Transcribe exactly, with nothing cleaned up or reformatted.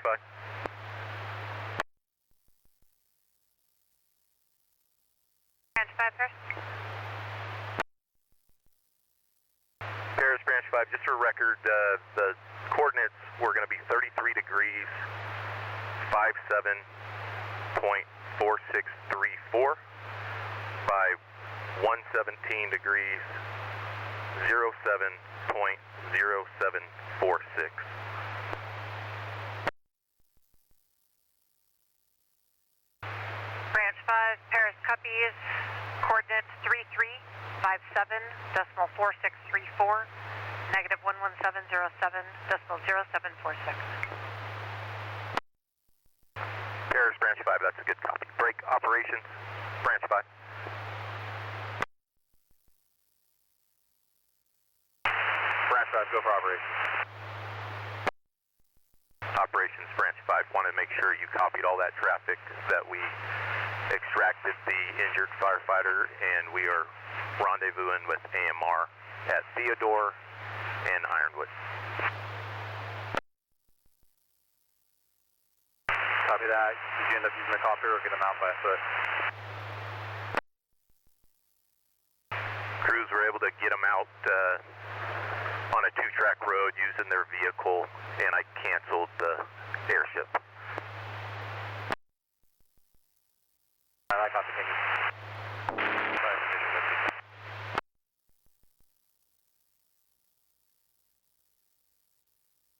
five. Branch five, Paris. Paris, Branch five, just for record, uh, the coordinates were going to be thirty-three degrees, five seven point four six three four by one seventeen degrees, zero seven point zero seven four six. Branch five, Paris copies, coordinates three three five seven decimal four six three four, negative one one seven zero seven decimal zero seven four six. Paris, Branch five, that's a good copy. Break operations, Branch five. Branch five, go for operations. Operations, Branch five, wanted to make sure you copied all that traffic, that we extracted the injured firefighter, and we are rendezvousing with A M R at Theodore and Ironwood. Copy that. Did you end up using a copter or get him out by foot? Crews were able to get him out uh, on a two-track road using their vehicle, and I canceled the airship.